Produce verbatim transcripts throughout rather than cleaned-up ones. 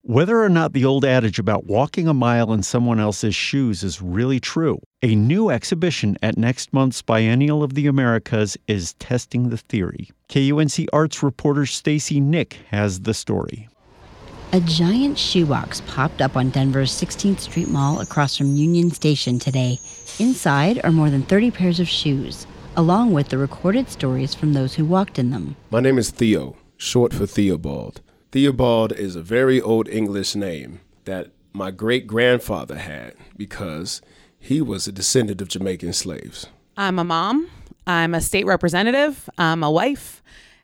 Whether or not the old adage about walking a mile in someone else's shoes is really true, a new exhibition at next month's Biennial of the Americas is testing the theory. K U N C Arts reporter Stacy Nick has the story. A giant shoebox popped up on Denver's sixteenth Street Mall across from Union Station today. Inside are more than thirty pairs of shoes, along with the recorded stories from those who walked in them. My name is Theo, short for Theobald. Theobald is a very old English name that my great-grandfather had because he was a descendant of Jamaican slaves. I'm a mom, I'm a state representative, I'm a wife,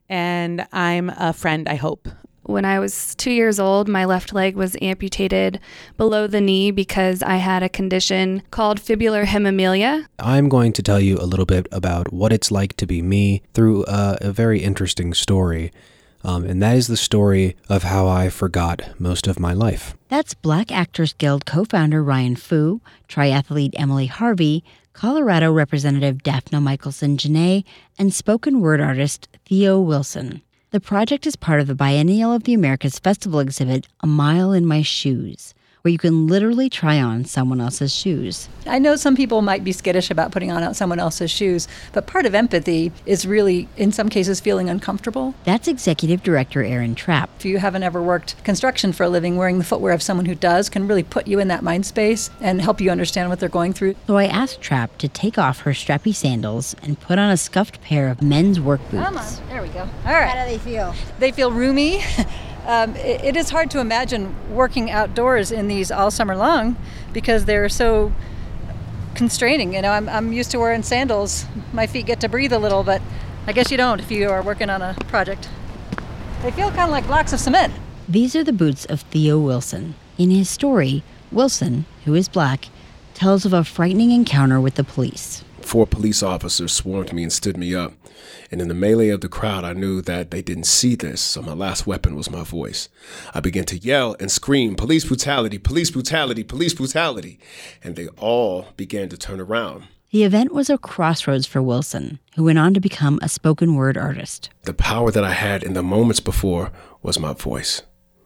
and I'm a friend, I hope. When I was two years old, my left leg was amputated below the knee because I had a condition called fibular hemimelia. I'm going to tell you a little bit about what it's like to be me through a, a very interesting story. Um, and that is the story of how I forgot most of my life. That's Black Actors Guild co-founder Ryan Fu, triathlete Emily Harvey, Colorado Representative Daphne Michelson-Janae, and spoken word artist Theo Wilson. The project is part of the Biennial of the Americas Festival exhibit, A Mile in My Shoes, where you can literally try on someone else's shoes. I know some people might be skittish about putting on someone else's shoes, but part of empathy is really, in some cases, feeling uncomfortable. That's Executive Director Erin Trapp. If you haven't ever worked construction for a living, wearing the footwear of someone who does can really put you in that mind space and help you understand what they're going through. So I asked Trapp to take off her strappy sandals and put on a scuffed pair of men's work boots. Come on, there we go. All right. How do they feel? They feel roomy. Um, it, it is hard to imagine working outdoors in these all summer long because they're so constraining. You know, I'm, I'm used to wearing sandals. My feet get to breathe a little, but I guess you don't if you are working on a project. They feel kind of like blocks of cement. These are the boots of Theo Wilson. In his story, Wilson, who is black, tells of a frightening encounter with the police. Four police officers swarmed me and stood me up. And in the melee of the crowd, I knew that they didn't see this, so my last weapon was my voice. I began to yell and scream, police brutality, police brutality, police brutality. And they all began to turn around. The event was a crossroads for Wilson, who went on to become a spoken word artist. The power that I had in the moments before was my voice.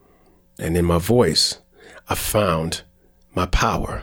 And in my voice, I found my power.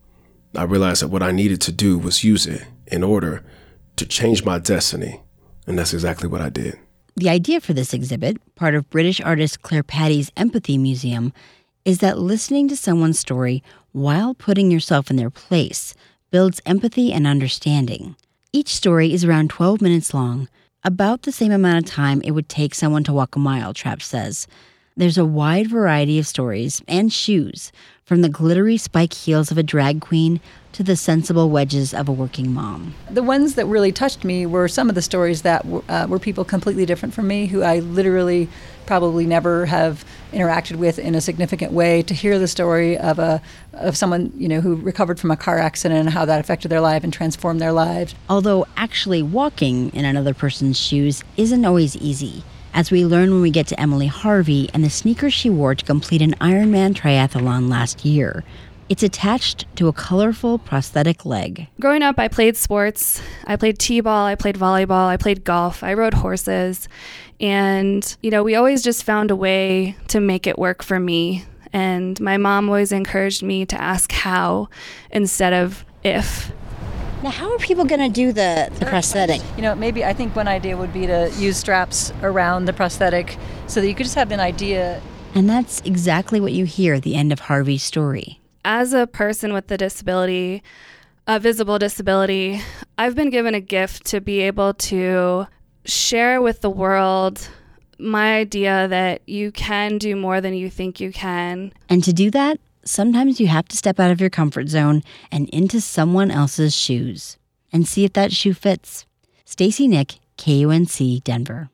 I realized that what I needed to do was use it in order to change my destiny. And that's exactly what I did. The idea for this exhibit, part of British artist Claire Patty's Empathy Museum, is that listening to someone's story while putting yourself in their place builds empathy and understanding. Each story is around twelve minutes long, about the same amount of time it would take someone to walk a mile, Trapp says. There's a wide variety of stories and shoes, from the glittery spike heels of a drag queen to the sensible wedges of a working mom. The ones that really touched me were some of the stories that uh, were people completely different from me, who I literally probably never have interacted with in a significant way. To hear the story of a of someone, you know, who recovered from a car accident and how that affected their life and transformed their lives. Although actually walking in another person's shoes isn't always easy, as we learn when we get to Emily Harvey and the sneakers she wore to complete an Ironman triathlon last year. It's attached to a colorful prosthetic leg. Growing up, I played sports. I played t-ball, I played volleyball, I played golf, I rode horses. And, you know, we always just found a way to make it work for me. And my mom always encouraged me to ask how instead of if. Now, how are people going to do the, the prosthetic? You know, maybe I think one idea would be to use straps around the prosthetic so that you could just have an idea. And that's exactly what you hear at the end of Harvey's story. As a person with a disability, a visible disability, I've been given a gift to be able to share with the world my idea that you can do more than you think you can. And to do that, sometimes you have to step out of your comfort zone and into someone else's shoes and see if that shoe fits. Stacy Nick, K U N C, Denver.